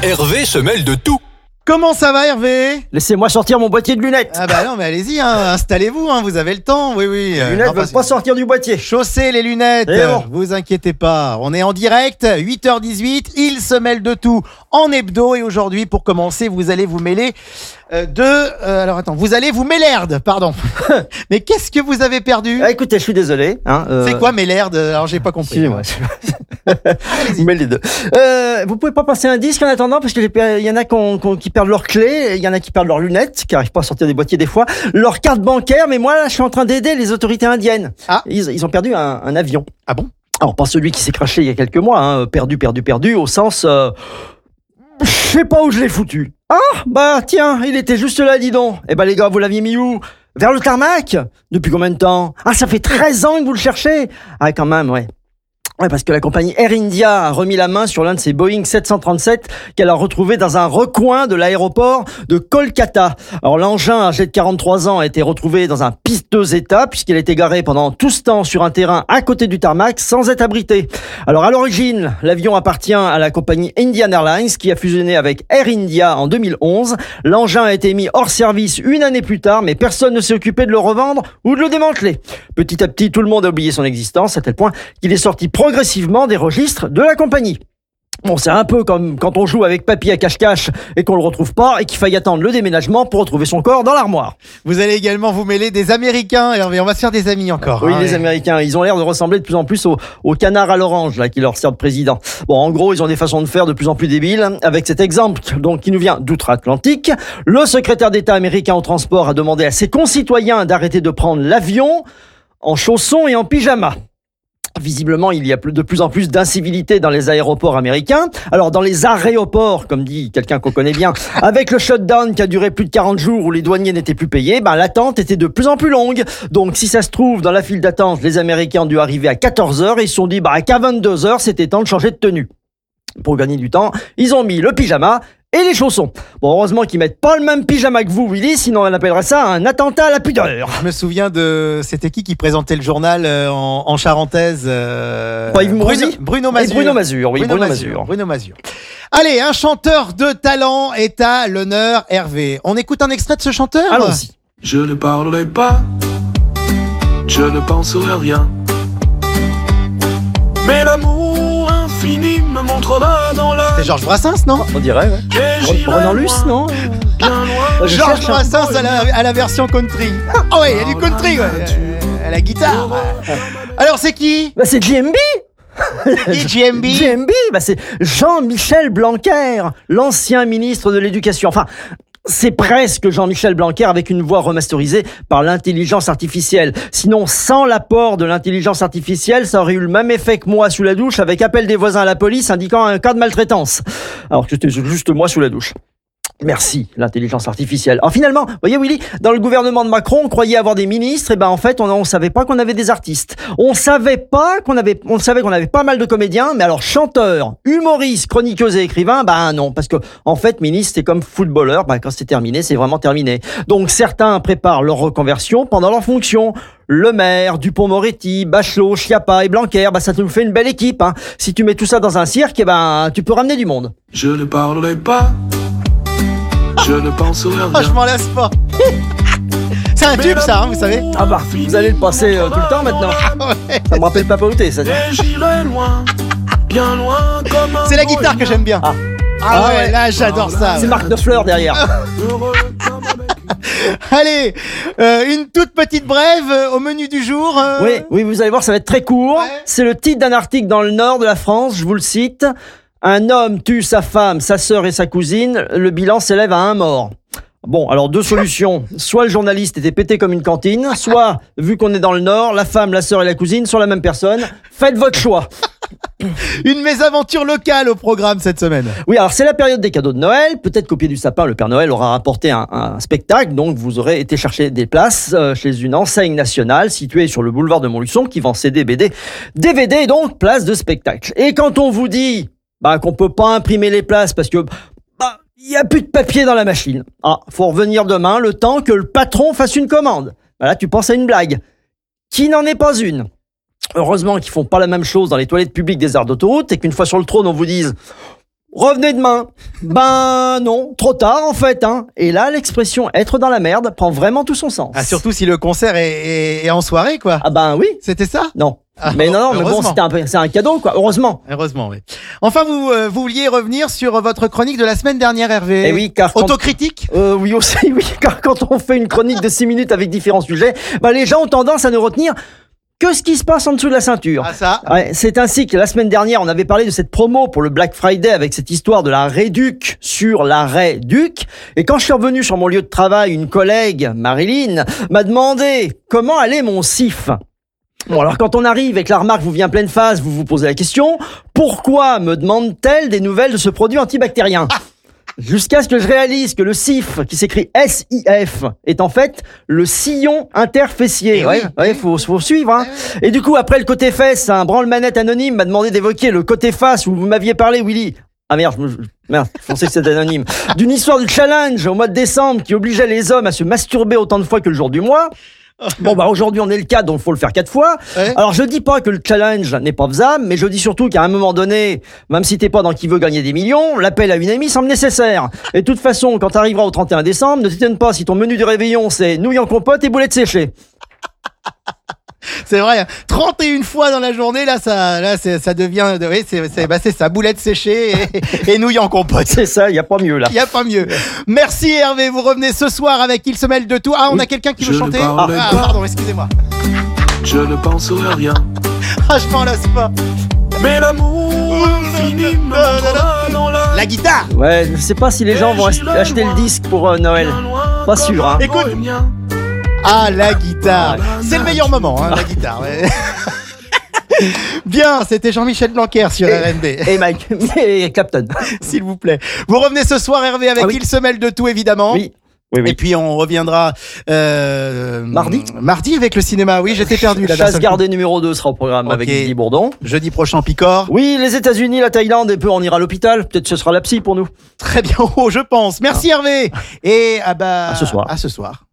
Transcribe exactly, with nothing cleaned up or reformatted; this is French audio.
Hervé se mêle de tout. Comment ça va, Hervé? Laissez-moi sortir mon boîtier de lunettes. Ah bah non, mais allez-y, hein, installez-vous, hein, vous avez le temps, oui, oui. Les lunettes ne Enfin, veulent pas sortir du boîtier. Chaussez les lunettes, Et bon. vous inquiétez pas. On est en direct, huit heures dix-huit, il se mêle de tout en hebdo. Et aujourd'hui, pour commencer, vous allez vous mêler euh, de... Euh, alors attends, vous allez vous mêlerde, pardon. Mais qu'est-ce que vous avez perdu? Ah, écoutez, je suis désolé. Hein, euh... C'est quoi mêlerde? Alors j'ai pas compris. Excusez-moi. Mais les deux. Euh, vous pouvez pas passer un disque en attendant, parce qu'il y en a qui, ont, qui, ont, qui perdent leurs clés, il y en a qui perdent leurs lunettes, qui n'arrivent pas à sortir des boîtiers des fois, leur carte bancaire, mais moi là, je suis en train d'aider les autorités indiennes. Ah. Ils, ils ont perdu un, un avion. Ah bon? Alors pas celui qui s'est crashé il y a quelques mois, hein, perdu, perdu, perdu, au sens... Euh, je sais pas où je l'ai foutu. Ah, bah tiens, il était juste là, dis donc. Eh ben les gars, vous l'aviez mis où? Vers le tarmac? Depuis combien de temps? Ah, ça fait treize ans que vous le cherchez? Ah, quand même, ouais. Ouais, parce que la compagnie Air India a remis la main sur l'un de ses Boeing sept cent trente-sept qu'elle a retrouvé dans un recoin de l'aéroport de Kolkata. Alors l'engin, âgé de quarante-trois ans, a été retrouvé dans un piteux état puisqu'il a été garé pendant tout ce temps sur un terrain à côté du tarmac sans être abrité. Alors à l'origine, l'avion appartient à la compagnie Indian Airlines qui a fusionné avec Air India en deux mille onze. L'engin a été mis hors service une année plus tard, mais personne ne s'est occupé de le revendre ou de le démanteler. Petit à petit, tout le monde a oublié son existence à tel point qu'il est sorti progressivement des registres de la compagnie. Bon, c'est un peu comme quand on joue avec papy à cache-cache et qu'on le retrouve pas et qu'il faille attendre le déménagement pour retrouver son corps dans l'armoire. Vous allez également vous mêler des Américains, Hervé, on va se faire des amis encore. Oui, hein, les et... Américains, ils ont l'air de ressembler de plus en plus aux, aux canards à l'orange là qui leur sert de président. Bon, en gros, ils ont des façons de faire de plus en plus débiles. Avec cet exemple, donc qui nous vient d'outre-Atlantique, le secrétaire d'État américain au transport a demandé à ses concitoyens d'arrêter de prendre l'avion en chaussons et en pyjama. Visiblement, il y a de plus en plus d'incivilité dans les aéroports américains. Alors, dans les aéroports, comme dit quelqu'un qu'on connaît bien, avec le shutdown qui a duré plus de quarante jours où les douaniers n'étaient plus payés, ben, l'attente était de plus en plus longue. Donc, si ça se trouve, dans la file d'attente, les Américains ont dû arriver à quatorze heures et ils se sont dit bah, qu'à vingt-deux heures, c'était temps de changer de tenue. Pour gagner du temps, ils ont mis le pyjama et les chaussons. Bon, heureusement qu'ils mettent pas le même pyjama que vous, Willy, sinon on appellerait ça un attentat à la pudeur. Je me souviens de... C'était qui qui présentait le journal euh, en, en charentaise euh... Pas Yves Bruno, Mourouzi Bruno Mazur. Bruno Mazur, oui, Bruno, Bruno Mazur. Mazur. Bruno Mazur. Allez, un chanteur de talent est à l'honneur, Hervé. On écoute un extrait de ce chanteur? Allons-y. Je ne parlerai pas, je ne penserai à rien. Mais l'amour infini me montrera dans la... C'est Georges Brassens, non? On dirait, ouais. Renan Luce, non? Bien loin. Je Georges cherche un- Brassens à la, à la version country. Oh ouais, il y a du country, ouais. Euh, à la guitare. Alors c'est qui? Bah, c'est J M B. Qui, J M B? J M B, bah, c'est Jean-Michel Blanquer, l'ancien ministre de l'Éducation. Enfin, c'est presque Jean-Michel Blanquer avec une voix remasterisée par l'intelligence artificielle. Sinon, sans l'apport de l'intelligence artificielle, ça aurait eu le même effet que moi sous la douche avec appel des voisins à la police indiquant un cas de maltraitance. Alors que c'était juste moi sous la douche. Merci, l'intelligence artificielle. Alors finalement, vous voyez Willy, dans le gouvernement de Macron, on croyait avoir des ministres, et ben en fait, on, on savait pas qu'on avait des artistes. On savait pas qu'on avait, on savait qu'on avait pas mal de comédiens, mais alors chanteurs, humoristes, chroniqueuses et écrivains, ben non, parce que en fait, ministre, c'est comme footballeur, ben quand c'est terminé, c'est vraiment terminé. Donc certains préparent leur reconversion pendant leur fonction. Le Maire, Dupond-Moretti, Bachelot, Schiappa et Blanquer, ben ça nous fait une belle équipe. Hein. Si tu mets tout ça dans un cirque, eh ben tu peux ramener du monde. Je ne parlerai pas, je ne penserai à Oh, je rien. m'en lasse pas. C'est un tube ça, hein, vous savez. Ah bah, vous allez le passer euh, tout le temps maintenant. Ouais. Ça me rappelle Papa Outé, ça. Et j'irai loin, bien loin comme un C'est la guitare que j'aime bien. Ah. Ah, Ah ouais, ouais. là j'adore ça. C'est ouais. Marc Neufleur derrière. heureux comme un mec. Allez, euh, une toute petite brève euh, au menu du jour. euh. Oui, oui, vous allez voir, ça va être très court. Ouais. C'est le titre d'un article dans le nord de la France, je vous le cite. Un homme tue sa femme, sa sœur et sa cousine. Le bilan s'élève à un mort. Bon, alors deux solutions. Soit le journaliste était pété comme une cantine, soit, vu qu'on est dans le nord, la femme, la sœur et la cousine sont la même personne. Faites votre choix. Une mésaventure locale au programme cette semaine. Oui, alors c'est la période des cadeaux de Noël. Peut-être qu'au pied du sapin, le Père Noël aura rapporté un, un spectacle. Donc, vous aurez été chercher des places euh, chez une enseigne nationale située sur le boulevard de Montluçon qui vend C D, B D, D V D, donc place de spectacle. Et quand on vous dit bah, qu'on peut pas imprimer les places parce que bah, il y a plus de papier dans la machine. Ah, faut revenir demain le temps que le patron fasse une commande. Bah là, tu penses à une blague qui n'en est pas une. Heureusement qu'ils font pas la même chose dans les toilettes publiques des aires d'autoroute et qu'une fois sur le trône, on vous dise Revenez demain. Ben non, trop tard en fait. Hein. Et là, l'expression être dans la merde prend vraiment tout son sens. Ah, surtout si le concert est, est, est en soirée, quoi. Ah ben oui. C'était ça? Non. Ah, mais non, non, mais bon, heureusement. c'était un, peu- c'est un cadeau, quoi. Heureusement. Heureusement, oui. Enfin, vous, euh, vous vouliez revenir sur votre chronique de la semaine dernière, Hervé. Eh oui, car quand- Autocritique? Euh, oui aussi, oui, car quand on fait une chronique de six minutes avec différents sujets, bah, les gens ont tendance à ne retenir que ce qui se passe en dessous de la ceinture. Ah, ça? Ouais, c'est ainsi que la semaine dernière, on avait parlé de cette promo pour le Black Friday avec cette histoire de la Réduc sur la Réduc. Et quand je suis revenu sur mon lieu de travail, une collègue, Marilyn, m'a demandé comment allait mon S I F. Bon, alors quand on arrive et que la remarque vous vient pleine face, vous vous posez la question, pourquoi me demande-t-elle des nouvelles de ce produit antibactérien ? Jusqu'à ce que je réalise que le S I F, qui s'écrit S I F, est en fait le sillon interfessier. Eh Ouais, oui, ouais, oui. faut, faut suivre. Hein. Et du coup, après le côté fesse, un branle-manette anonyme m'a demandé d'évoquer le côté face où vous m'aviez parlé, Willy. Ah merde, je me- je- merde, je pensais que c'était anonyme. D'une histoire de challenge au mois de décembre qui obligeait les hommes à se masturber autant de fois que le jour du mois. Bon bah aujourd'hui on est le cas, donc faut le faire quatre fois. Ouais. Alors je dis pas que le challenge n'est pas faisable, mais je dis surtout qu'à un moment donné, même si t'es pas dans qui veut gagner des millions, l'appel à une amie semble nécessaire. Et de toute façon, quand t'arriveras au trente et un décembre, ne t'étonne pas si ton menu du réveillon c'est nouilles en compote et boulettes séchées. C'est vrai, trente et une fois dans la journée, là, ça, là, c'est- ça devient, oui, c'est, c'est, bah, c'est ça, boulettes séchées et, et nouilles en compote. C'est ça, y a pas mieux là. Il n'y a pas mieux. Merci Hervé, vous revenez ce soir avec Il se mêle de tout. Ah, on a quelqu'un qui veut Je ne chanter? parle Ah, pas. pardon, excusez-moi. Je ne penserai à rien. Ah, je m'en lasse pas. Mais l'amour infini me prendra dans la La guitare. Ouais, je sais pas si les gens vont ach- acheter le disque pour euh, Noël. Pas sûr, hein. Écoute. Bohémien. Ah, la guitare. C'est le meilleur moment, hein, la guitare. Ouais. Bien, c'était Jean-Michel Blanquer sur R N B. Et Mike, et Clapton. S'il vous plaît. Vous revenez ce soir, Hervé, avec Ah oui. Il se mêle de tout, évidemment. Oui. Oui, Et puis on reviendra euh, Mardi Mardi avec le cinéma. Oui, j'étais perdu là. d'un Chasse seul gardée numéro deux sera au programme Ok. avec Didier Bourdon. coup. Jeudi prochain, Picard. Oui, les États-Unis, la Thaïlande, et peu on ira à l'hôpital. Peut-être ce sera la psy pour nous. Très bien haut, je pense. Merci Hervé. Et ah bah, À ce soir. À ce soir.